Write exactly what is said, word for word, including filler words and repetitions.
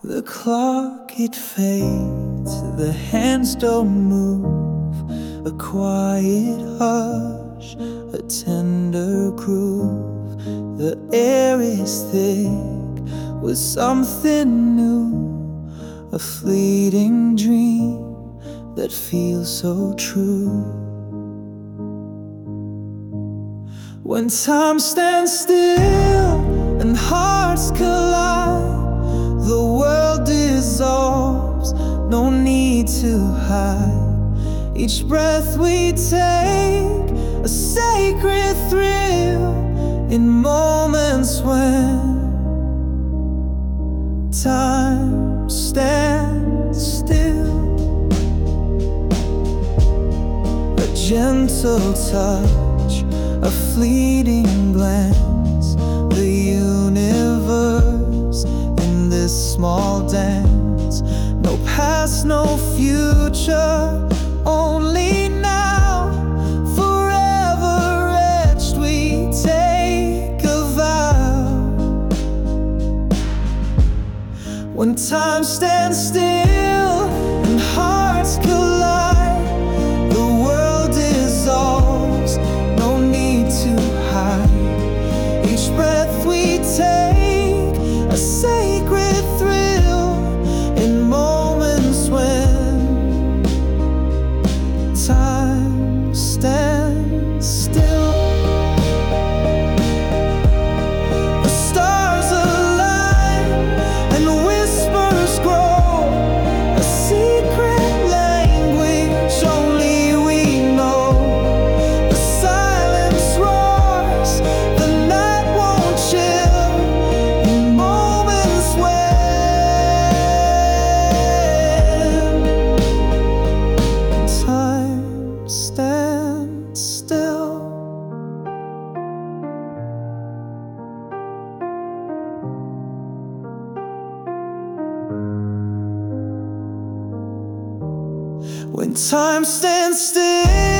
The clock, it fades, the hands don't move. A quiet hush, a tender groove. The air is thick with something new, a fleeting dream that feels so true. When time stands still and hearts collide, the world dissolves, no need to hide. Each breath we take, a sacred thrill, in moments when time stands still. A gentle touch, a fleeting glance, the universe in this small dance. No past, no future, only now. Forever etched, we take a vow. When time stands still and hearts collide, the world dissolves, no need to hide. Each breath we take, a sacred thrill, in moments when time stands still. The stars align and whispers grow, a secret language only we know. The silence roars, the night won't chill, in moments when time stands still. When time stands still